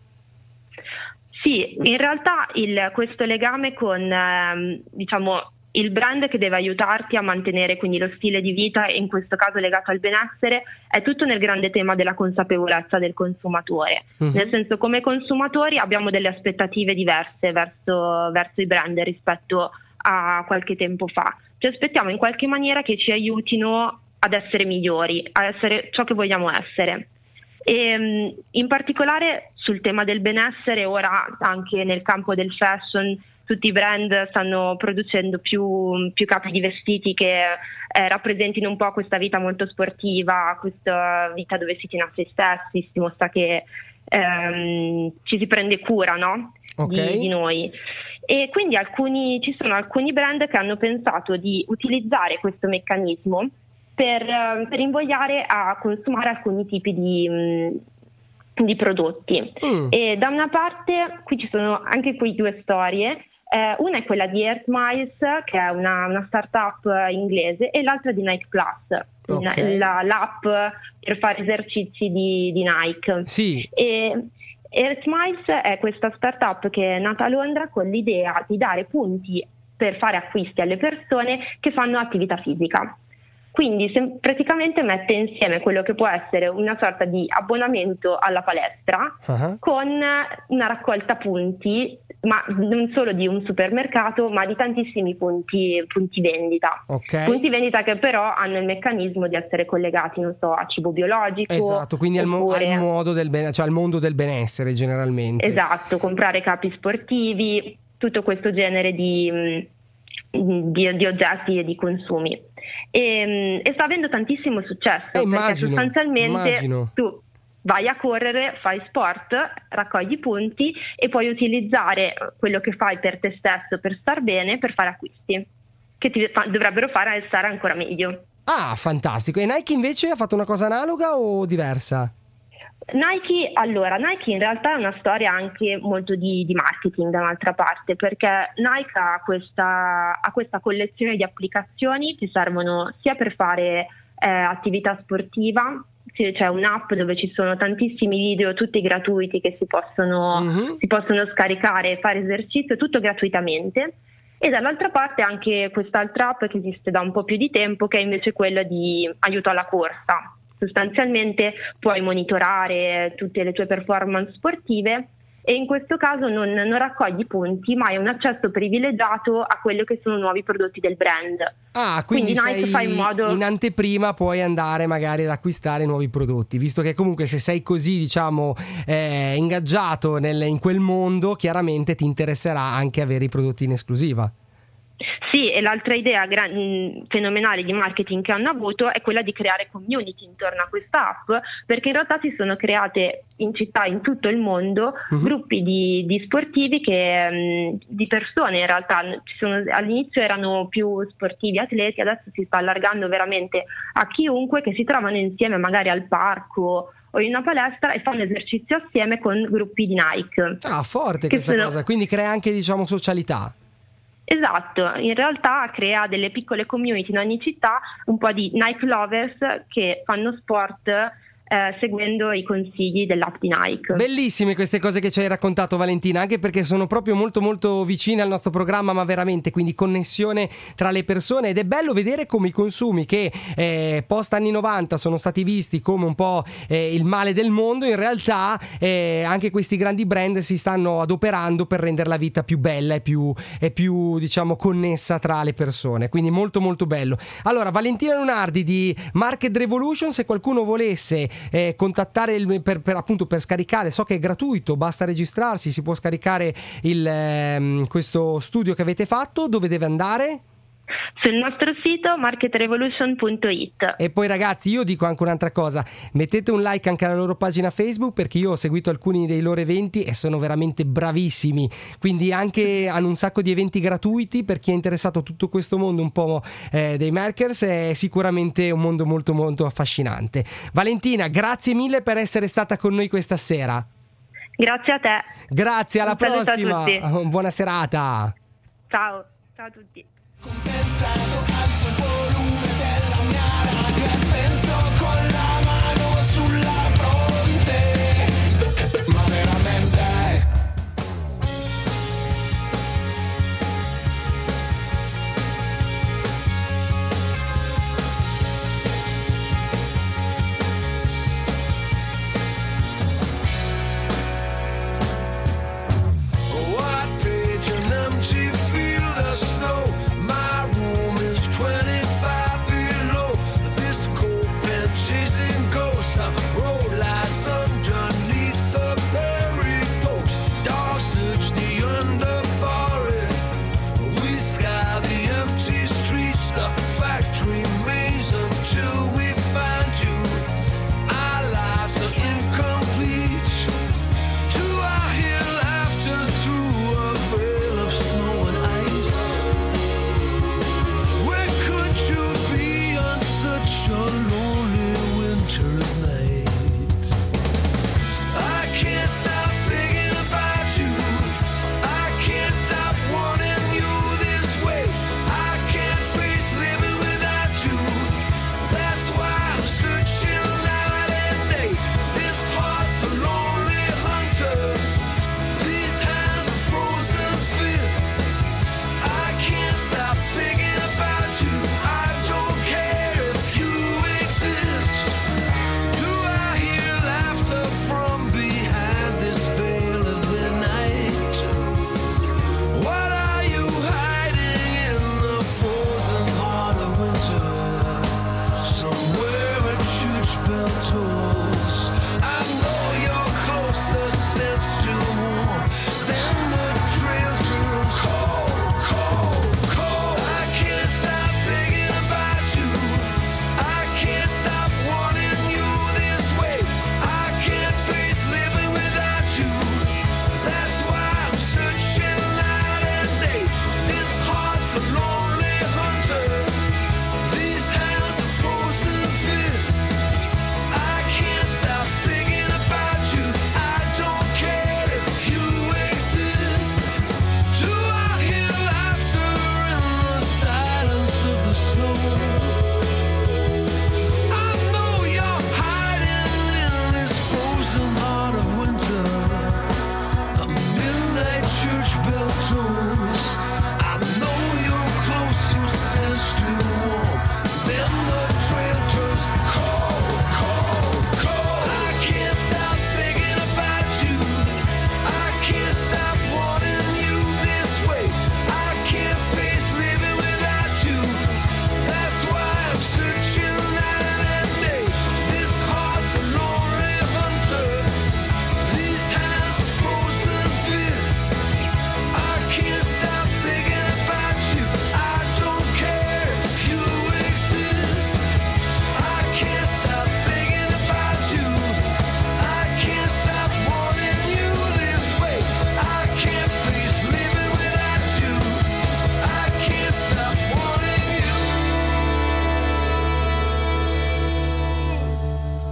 Sì, in realtà questo legame con il brand che deve aiutarti a mantenere quindi lo stile di vita, e in questo caso legato al benessere, è tutto nel grande tema della consapevolezza del consumatore. Nel senso, come consumatori abbiamo delle aspettative diverse verso i brand rispetto a qualche tempo fa. Ci aspettiamo in qualche maniera che ci aiutino ad essere migliori, a essere ciò che vogliamo essere. E in particolare sul tema del benessere, ora anche nel campo del fashion, tutti i brand stanno producendo più capi di vestiti che rappresentino un po' questa vita molto sportiva, questa vita dove si tiene a se stessi, si dimostra che ci si prende cura, no? Okay. Di noi. E quindi ci sono alcuni brand che hanno pensato di utilizzare questo meccanismo per invogliare a consumare alcuni tipi di prodotti. E da una parte qui ci sono anche qui due storie. Una è quella di Earth Miles, che è una startup inglese, e l'altra di Nike Plus, l'app per fare esercizi di Nike. Sì. E Earth Miles è questa startup che è nata a Londra con l'idea di dare punti per fare acquisti alle persone che fanno attività fisica. Quindi praticamente mette insieme quello che può essere una sorta di abbonamento alla palestra con una raccolta punti, ma non solo di un supermercato, ma di tantissimi punti vendita. Punti vendita che però hanno il meccanismo di essere collegati, non so, a cibo biologico. Esatto, quindi al mondo al mondo del benessere generalmente. Esatto, comprare capi sportivi, tutto questo genere di oggetti e di consumi. E sta avendo tantissimo successo, perché sostanzialmente tu vai a correre, fai sport, raccogli punti e puoi utilizzare quello che fai per te stesso per star bene, per fare acquisti che ti dovrebbero fare stare ancora meglio. Ah, fantastico. E Nike invece ha fatto una cosa analoga o diversa? Nike in realtà è una storia anche molto di marketing da un'altra parte, perché Nike ha questa collezione di applicazioni che servono sia per fare attività sportiva. C'è un'app dove ci sono tantissimi video, tutti gratuiti, che si possono scaricare e fare esercizio, tutto gratuitamente. E dall'altra parte anche quest'altra app che esiste da un po' più di tempo, che è invece quella di aiuto alla corsa. Sostanzialmente puoi monitorare tutte le tue performance sportive e in questo caso non raccogli punti, ma hai un accesso privilegiato a quello che sono nuovi prodotti del brand. Ah, quindi Nike fa in modo... in anteprima puoi andare magari ad acquistare nuovi prodotti, visto che comunque se sei così, diciamo, ingaggiato in quel mondo, chiaramente ti interesserà anche avere i prodotti in esclusiva. Sì, e l'altra idea fenomenale di marketing che hanno avuto è quella di creare community intorno a questa app, perché in realtà si sono create in città in tutto il mondo gruppi di sportivi di persone in realtà. All'inizio erano più sportivi, atleti, adesso si sta allargando veramente a chiunque, che si trovano insieme magari al parco o in una palestra e fanno esercizio assieme con gruppi di Nike. Ah, forte questa cosa, quindi crea anche, diciamo, socialità. Esatto, in realtà crea delle piccole community in ogni città, un po' di Nike lovers che fanno sport seguendo i consigli dell'app di Nike. Bellissime queste cose che ci hai raccontato, Valentina, anche perché sono proprio molto molto vicine al nostro programma, ma veramente, quindi connessione tra le persone, ed è bello vedere come i consumi che post anni 90 sono stati visti come un po' il male del mondo, in realtà anche questi grandi brand si stanno adoperando per rendere la vita più bella e più diciamo connessa tra le persone, quindi molto molto bello. Allora, Valentina Lunardi di Market Revolution, se qualcuno volesse contattare per scaricare, so che è gratuito, basta registrarsi, si può scaricare questo studio che avete fatto, dove deve andare? Sul nostro sito marketrevolution.it. E poi ragazzi, io dico anche un'altra cosa: mettete un like anche alla loro pagina Facebook, perché io ho seguito alcuni dei loro eventi e sono veramente bravissimi, quindi anche hanno un sacco di eventi gratuiti per chi è interessato a tutto questo mondo un po' dei markers. È sicuramente un mondo molto molto affascinante. Valentina, grazie mille per essere stata con noi questa sera. Grazie a te. Grazie, alla prossima. A tutti. Buona serata. Ciao a tutti. Compensato, alzo il volume della mia radio e penso con la mano sulla fronte, ma veramente. What page and empty field of snow. My room is 25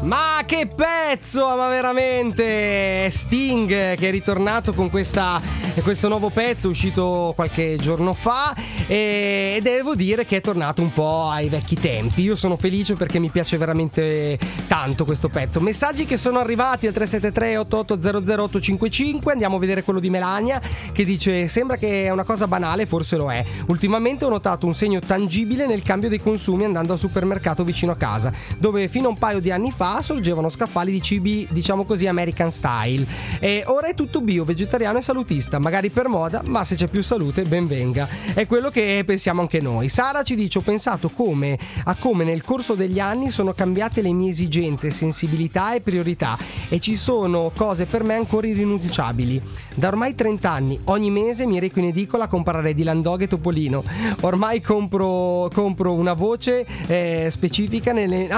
Ma che pezzo, ma veramente! Sting che è ritornato con questo nuovo pezzo uscito qualche giorno fa e devo dire che è tornato un po' ai vecchi tempi. Io sono felice perché mi piace veramente tanto questo pezzo. Messaggi che sono arrivati al 373 8800 855. Andiamo a vedere quello di Melania che dice: sembra che è una cosa banale, forse lo è. Ultimamente ho notato un segno tangibile nel cambio dei consumi andando al supermercato vicino a casa, dove fino a un paio di anni fa sorgevano scaffali di cibi, diciamo così, American style, e ora è tutto bio, vegetariano e salutista, magari per moda, ma se c'è più salute ben venga. È quello che pensiamo anche noi. Sara ci dice: ho pensato come nel corso degli anni sono cambiate le mie esigenze, sensibilità e priorità, e ci sono cose per me ancora irrinunciabili. Da ormai 30 anni ogni mese mi reco in edicola a comprare Dylan Dog e Topolino. Ormai compro una voce specifica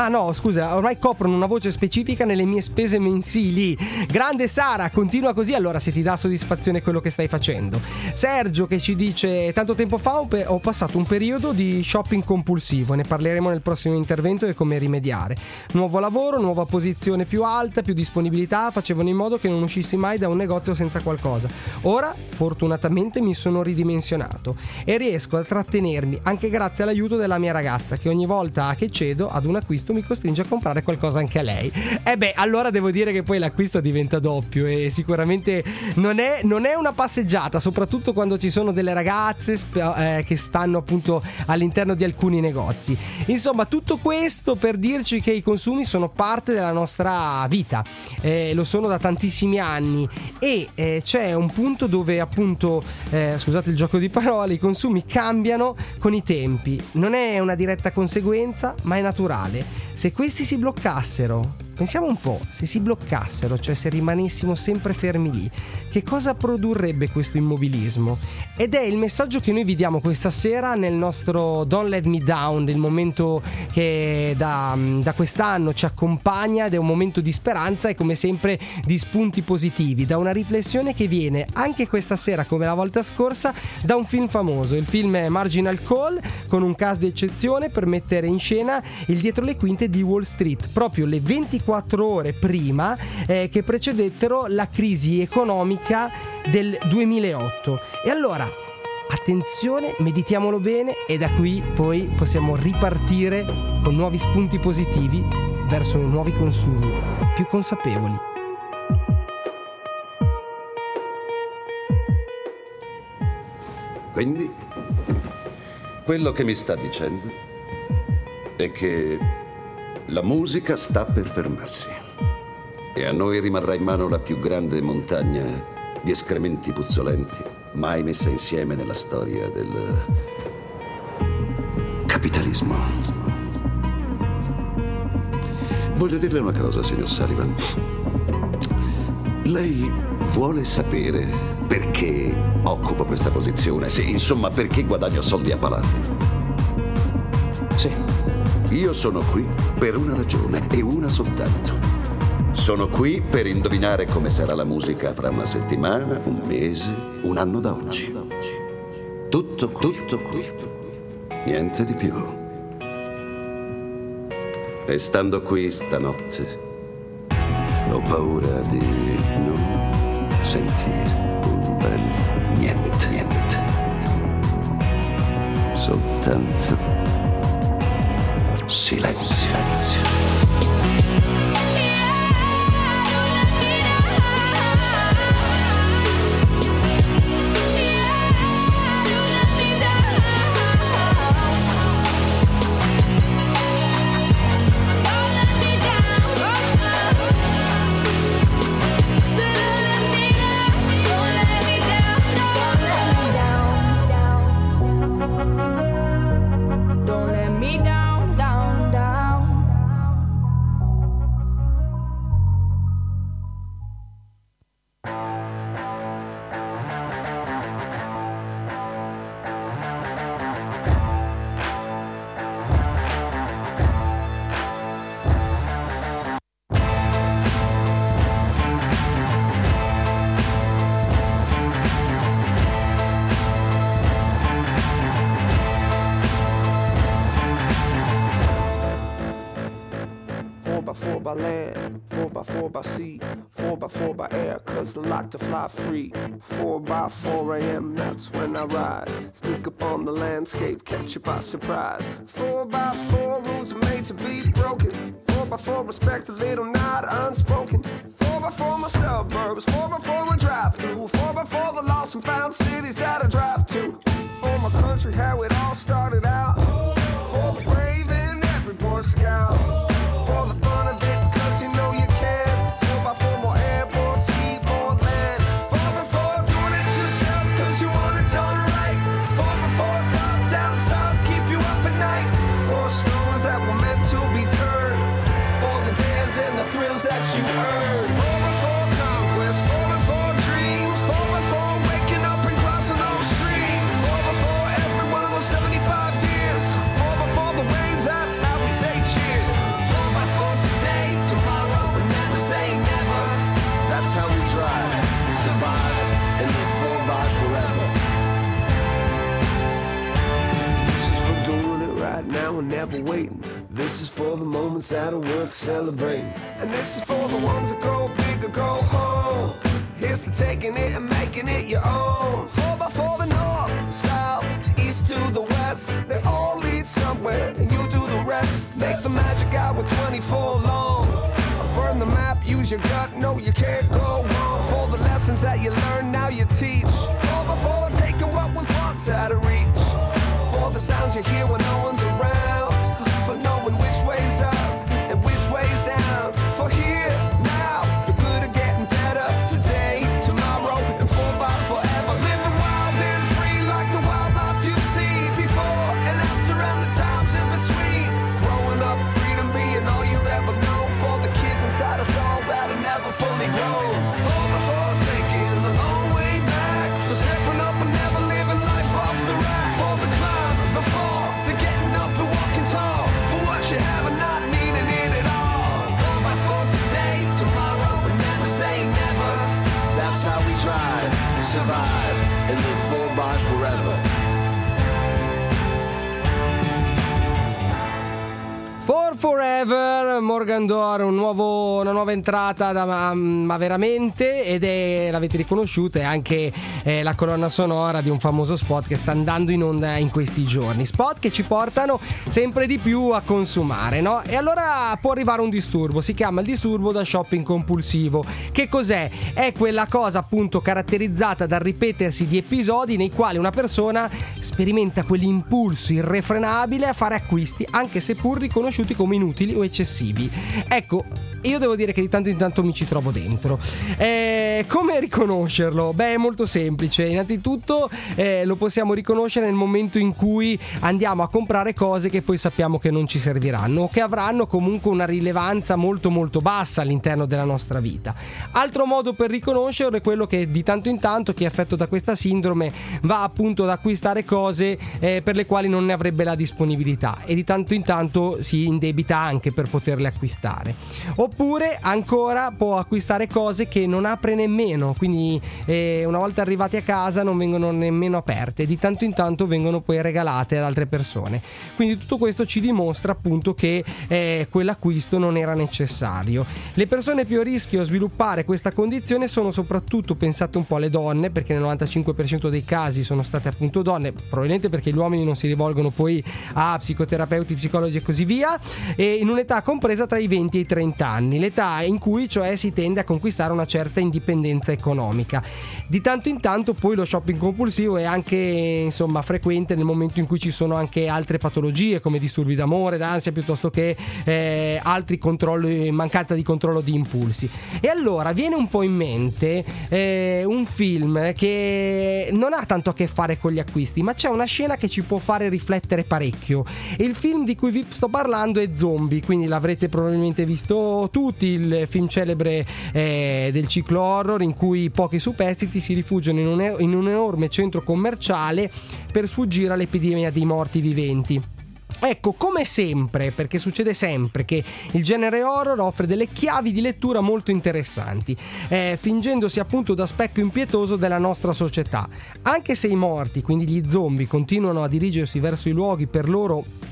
ormai coprono una voce specifica nelle mie spese mensili. Grande Sara, continua così allora, se ti dà soddisfazione quello che stai facendo. Sergio che ci dice: tanto tempo fa ho passato un periodo di shopping compulsivo, ne parleremo nel prossimo intervento e come rimediare. Nuovo lavoro, nuova posizione più alta, più disponibilità facevano in modo che non uscissi mai da un negozio senza qualcosa. Ora fortunatamente mi sono ridimensionato e riesco a trattenermi anche grazie all'aiuto della mia ragazza, che ogni volta che cedo ad un acquisto mi costringe a comprare qualcosa anche a lei. Allora devo dire che poi l'acquisto diventa doppio e sicuramente non è una passeggiata, soprattutto quando ci sono delle ragazze che stanno appunto all'interno di alcuni negozi. Insomma, tutto questo per dirci che i consumi sono parte della nostra vita, lo sono da tantissimi anni e c'è un punto dove appunto scusate il gioco di parole, i consumi cambiano con i tempi, non è una diretta conseguenza ma è naturale. Se questi si bloccassero, pensiamo un po', se si bloccassero, cioè se rimanessimo sempre fermi lì, che cosa produrrebbe questo immobilismo? Ed è il messaggio che noi vi diamo questa sera nel nostro Don't Let Me Down, il momento che da quest'anno ci accompagna ed è un momento di speranza e come sempre di spunti positivi, da una riflessione che viene anche questa sera come la volta scorsa da un film famoso. Il film è Marginal Call, con un cast d'eccezione per mettere in scena il dietro le quinte di Wall Street, proprio le 24 ore prima che precedettero la crisi economica del 2008. E allora attenzione, meditiamolo bene e da qui poi possiamo ripartire con nuovi spunti positivi verso nuovi consumi più consapevoli. Quindi quello che mi sta dicendo è che la musica sta per fermarsi e a noi rimarrà in mano la più grande montagna di escrementi puzzolenti mai messa insieme nella storia del capitalismo. Voglio dirle una cosa, signor Sullivan. Lei vuole sapere perché occupo questa posizione? Sì, insomma, perché guadagno soldi a palate? Sì. Io sono qui per una ragione e una soltanto. Sono qui per indovinare come sarà la musica fra una settimana, un mese, un anno da oggi. Tutto qui. Niente di più. E stando qui stanotte, ho paura di non sentire un bel niente. Soltanto silenzio. 4x4 by land, 4x4 by sea, 4x4 by air, cause they like to fly free. 4 by 4 a.m., that's when I rise, sneak up on the landscape, catch you by surprise. 4 by 4 rules are made to be broken. 4 by 4 respect a little not unspoken. 4 by 4 my suburbs, 4 by 4 my drive through. 4 by 4 the lost and found cities that I drive to. For my country, how it all started out. For the brave and every Boy Scout. For the fun of it, cause you know you can. 4 by 4 more airborne, seaboard land. 4 by 4 doing it yourself cause you want it done right. 4 by 4 top down stars keep you up at night. 4 stones that were meant to be turned. For the dares and the thrills that you earned. 4 by 4 conquest, 4 by 4 dreams. 4 by 4 waking up and crossing those streams. 4 by 4 every one of those 75 years. 4 by 4 the way, that's how we say cheers. 4 by 4 today, tomorrow, and never say never. That's how we drive, survive, and live 4 by forever. This is for doing it right now and never waiting. This is for the moments that are worth celebrating. And this is for the ones that go big or go home. Here's to taking it and making it your own. 4 by 4 the north, south, east to the west. They all lead somewhere and you do the rest. Make the magic hour 24 long. Burn the map, use your gut, no you can't go wrong. For the lessons that you learn, now you teach. 4 by 4 taking what was once out of reach. For the sounds you hear when no one's around. For knowing which way's up and which way's down. For here, now, the good are getting better. Today, tomorrow, and 4 by forever. Living wild and free like the wildlife you've seen before and after and the times in between. Growing up, freedom being all you've ever known. For the kids inside us all that are never fully grown. 4 by 4 taking a long way back. For stepping up and never living life off the rack. For the climb, the fall, the getting up and walking tall. For what you have and not needing it at all. 4 by 4 today, tomorrow, and never say never. That's how we drive, survive, and live 4 by forever. 4 Forever, Morgan Dorr, una nuova entrata ma veramente, ed è, l'avete riconosciuta, è anche la colonna sonora di un famoso spot che sta andando in onda in questi giorni. Spot che ci portano sempre di più a consumare, no? E allora può arrivare un disturbo, si chiama il disturbo da shopping compulsivo. Che cos'è? È quella cosa appunto caratterizzata dal ripetersi di episodi nei quali una persona sperimenta quell'impulso irrefrenabile a fare acquisti, anche seppur riconosciuti come inutili o eccessivi. Ecco, io devo dire che di tanto in tanto mi ci trovo dentro. Come riconoscerlo? Beh, è molto semplice. Innanzitutto lo possiamo riconoscere nel momento in cui andiamo a comprare cose che poi sappiamo che non ci serviranno o che avranno comunque una rilevanza molto molto bassa all'interno della nostra vita. Altro modo per riconoscerlo è quello che di tanto in tanto chi è affetto da questa sindrome va appunto ad acquistare cose per le quali non ne avrebbe la disponibilità, e di tanto in tanto si indebita anche per poterle acquistare. Oppure ancora può acquistare cose che non apre nemmeno, quindi una volta arrivati a casa non vengono nemmeno aperte, di tanto in tanto vengono poi regalate ad altre persone. Quindi tutto questo ci dimostra appunto che quell'acquisto non era necessario. Le persone più a rischio a sviluppare questa condizione sono soprattutto, pensate un po', alle donne, perché nel 95% dei casi sono state appunto donne, probabilmente perché gli uomini non si rivolgono poi a psicoterapeuti, psicologi e così via, e in un'età compresa tra i 20 e i 30 anni, l'età in cui cioè si tende a conquistare una certa indipendenza economica. Di tanto in tanto poi lo shopping compulsivo è anche insomma frequente nel momento in cui ci sono anche altre patologie come disturbi d'amore, d'ansia, piuttosto che altri controlli, mancanza di controllo di impulsi. E allora viene un po' in mente un film che non ha tanto a che fare con gli acquisti, ma c'è una scena che ci può fare riflettere parecchio. Il film di cui vi sto parlando è Zombie, quindi l'avrete probabilmente visto tutti, il film celebre del ciclo horror in cui pochi superstiti si rifugiano in un enorme centro commerciale per sfuggire all'epidemia dei morti viventi. Ecco, come sempre, perché succede sempre che il genere horror offre delle chiavi di lettura molto interessanti, fingendosi appunto da specchio impietoso della nostra società. Anche se i morti, quindi gli zombie, continuano a dirigersi verso i luoghi per loro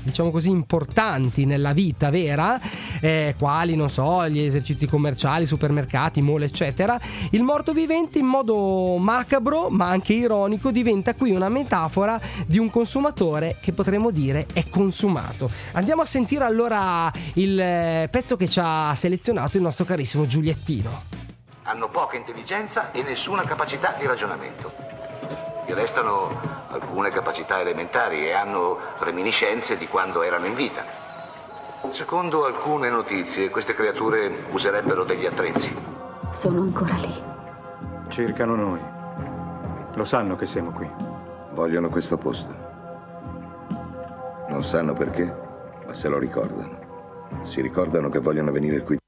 diciamo così, importanti nella vita vera, quali, non so, gli esercizi commerciali, supermercati, mall, eccetera, il morto vivente in modo macabro ma anche ironico diventa qui una metafora di un consumatore che potremmo dire è consumato. Andiamo a sentire allora il pezzo che ci ha selezionato il nostro carissimo Giuliettino. Hanno poca intelligenza e nessuna capacità di ragionamento. Gli restano alcune capacità elementari e hanno reminiscenze di quando erano in vita. Secondo alcune notizie, queste creature userebbero degli attrezzi. Sono ancora lì. Cercano noi. Lo sanno che siamo qui. Vogliono questo posto. Non sanno perché, ma se lo ricordano. Si ricordano che vogliono venire qui.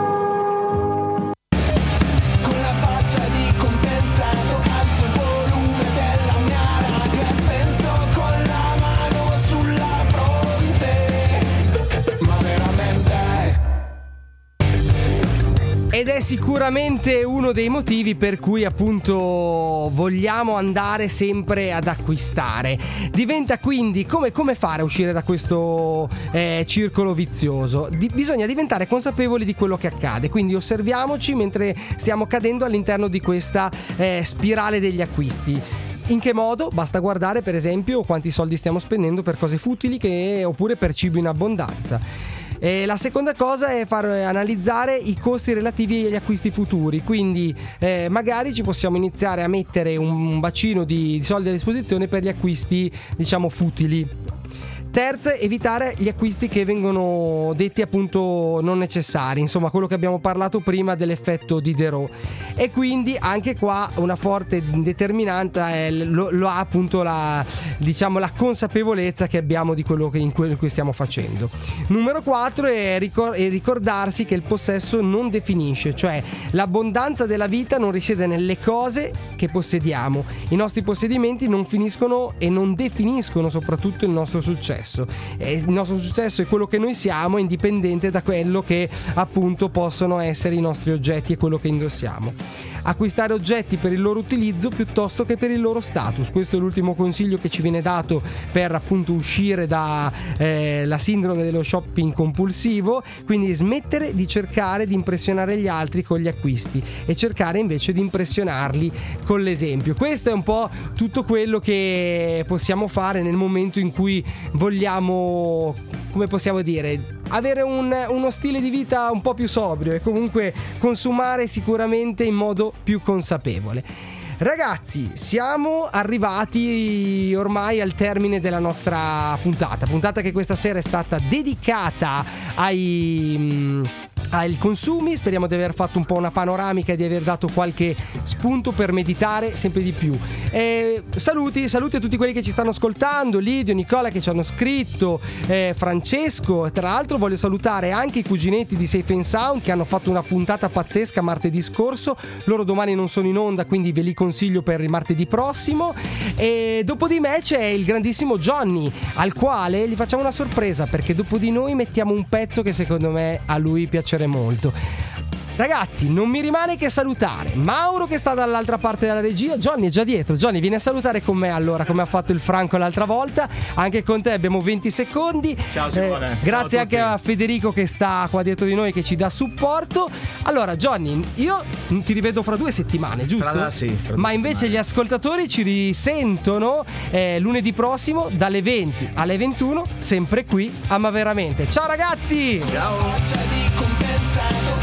Ed è sicuramente uno dei motivi per cui appunto vogliamo andare sempre ad acquistare. Diventa quindi come fare a uscire da questo circolo vizioso? Bisogna diventare consapevoli di quello che accade, quindi osserviamoci mentre stiamo cadendo all'interno di questa spirale degli acquisti. In che modo? Basta guardare per esempio quanti soldi stiamo spendendo per cose futili oppure per cibo in abbondanza. E la seconda cosa è far analizzare i costi relativi agli acquisti futuri, quindi magari ci possiamo iniziare a mettere un bacino di soldi a disposizione per gli acquisti, diciamo, futili. Terza, evitare gli acquisti che vengono detti appunto non necessari, insomma quello che abbiamo parlato prima dell'effetto Diderot. E quindi anche qua una forte determinante lo ha appunto la consapevolezza che abbiamo di quello che stiamo facendo. Numero 4 è ricordarsi che il possesso non definisce, cioè l'abbondanza della vita non risiede nelle cose che possediamo. I nostri possedimenti non finiscono e non definiscono soprattutto il nostro successo. Il nostro successo è quello che noi siamo, indipendente da quello che appunto possono essere i nostri oggetti e quello che indossiamo. Acquistare oggetti per il loro utilizzo piuttosto che per il loro status. Questo è l'ultimo consiglio che ci viene dato per appunto uscire da la sindrome dello shopping compulsivo, quindi smettere di cercare di impressionare gli altri con gli acquisti e cercare invece di impressionarli con l'esempio. Questo è un po' tutto quello che possiamo fare nel momento in cui vogliamo, come possiamo dire, avere uno stile di vita un po' più sobrio e comunque consumare sicuramente in modo più consapevole. Ragazzi, siamo arrivati ormai al termine della nostra puntata che questa sera è stata dedicata ai consumi. Speriamo di aver fatto un po' una panoramica e di aver dato qualche spunto per meditare sempre di più. Saluti a tutti quelli che ci stanno ascoltando, Lidio, Nicola che ci hanno scritto, Francesco. Tra l'altro voglio salutare anche i cuginetti di Safe and Sound che hanno fatto una puntata pazzesca martedì scorso. Loro domani non sono in onda, quindi ve li consiglio per il martedì prossimo. E dopo di me c'è il grandissimo Johnny, al quale gli facciamo una sorpresa, perché dopo di noi mettiamo un pezzo che secondo me a lui piacerà molto. Ragazzi, non mi rimane che salutare Mauro che sta dall'altra parte della regia. Johnny è già dietro. Johnny, vieni a salutare con me allora, come ha fatto il Franco l'altra volta. Anche con te abbiamo 20 secondi. Ciao Simone. Grazie anche a Federico che sta qua dietro di noi, che ci dà supporto. Allora Johnny, io ti rivedo fra 2 settimane, giusto? Sì, ma invece gli ascoltatori ci risentono lunedì prossimo dalle 20 alle 21, sempre qui a Ma Veramente. Ciao ragazzi. Ciao.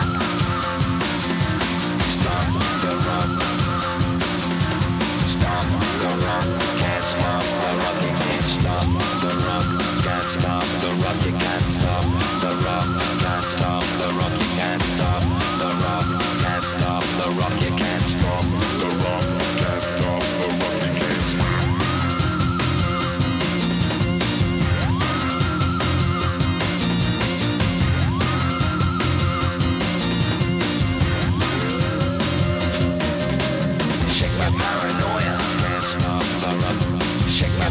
Stop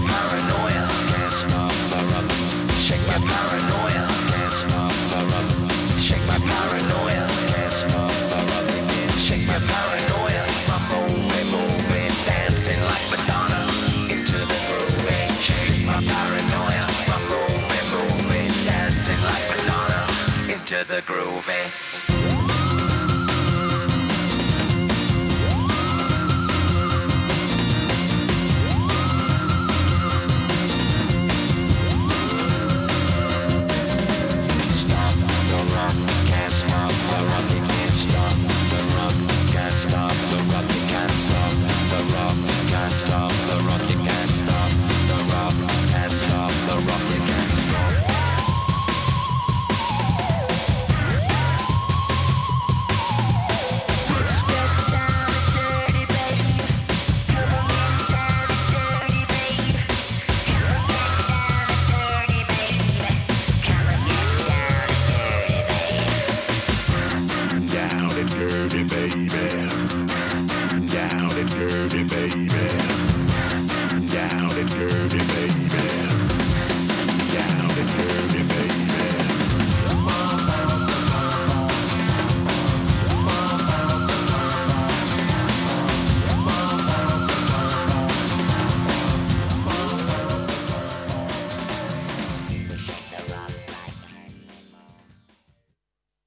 paranoia, can't stop my rubber. Shake my paranoia, can't stop my rubber. Shake my paranoia, can't stop my rubber. Shake my paranoia, my movie, dancing like Madonna into the groove. Shake my paranoia, my movie, dancing like Madonna into the groove.